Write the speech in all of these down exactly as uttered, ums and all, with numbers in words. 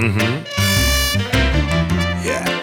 Мгм. Yeah.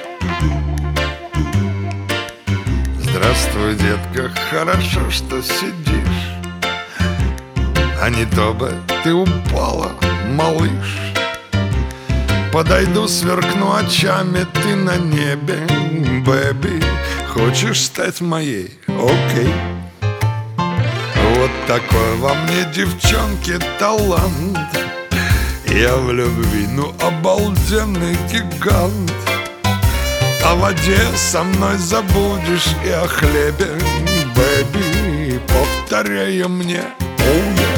Здравствуй, детка, хорошо, что сидишь, а не то бы ты упала, малыш. Подойду, сверкну очами, ты на небе, бэби. Хочешь стать моей? Окей. Вот такой во мне, девчонки, талант. Я в любви, ну, обалденный гигант. О воде со мной забудешь и о хлебе, бэби, повторяя мне, oh yeah.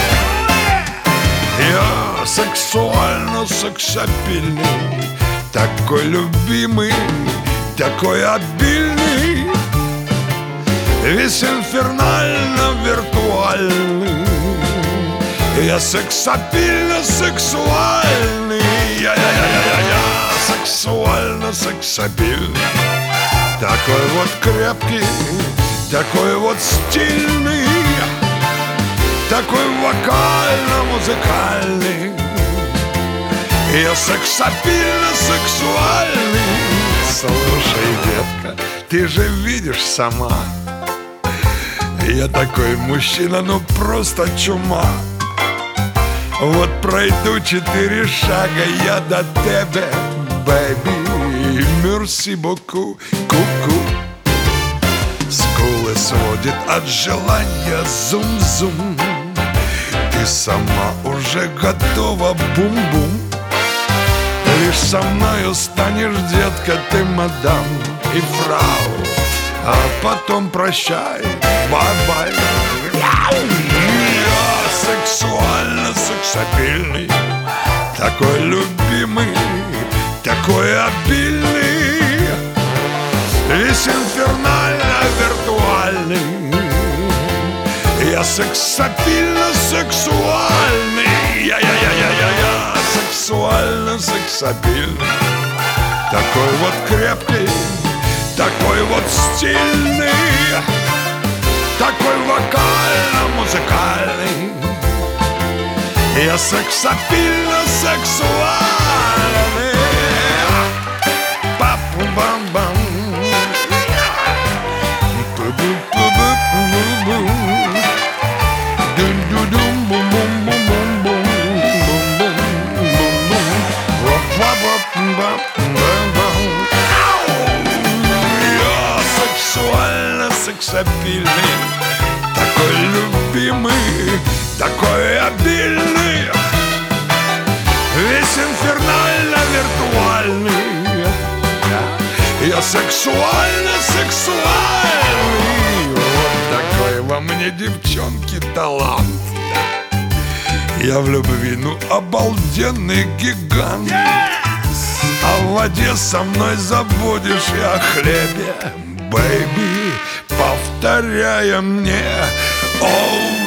Я сексуально сексапильный, такой любимый, такой обильный, весь инфернально виртуальный. Я сексапильно сексуальный, я-я-я-я-я, сексуально сексапильный, такой вот крепкий, такой вот стильный, такой вокально-музыкальный. Я сексапильно сексуальный. Слушай, детка, ты же видишь сама, я такой мужчина, ну просто чума. Вот пройду четыре шага я до тебя, бэби, мерси боку, ку-ку. Скулы сводит от желания зум-зум. Ты сама уже готова, бум-бум. Лишь со мною станешь, детка, ты мадам и фрау, а потом прощай, бай-бай. Я сексуально сексапильный, такой любимый, такой обильный, весь инфернально виртуальный. Я сексапильно сексуальный, я-я-я-я-я, сексуально сексапильный, такой вот крепкий, такой вот стильный, такой вокально-музыкальный. Я сексапильно сексуальный. Па-пу-бам-бам. Пу-пу-пу-пу-пу-пу. Дун-ду-дум-бум-бум-бум-бум-бум-бум-бум. Ва-ва-ва-бам-бам-бам. Я сексуально сексапильный, такой любимый, такой обильный, весь инфернально виртуальный. Я сексуально сексуальный. Вот такой во мне, девчонки, талант. Я в любви, ну, обалденный гигант. О воде со мной забудешь и о хлебе, бэйби, повторяя мне, оу.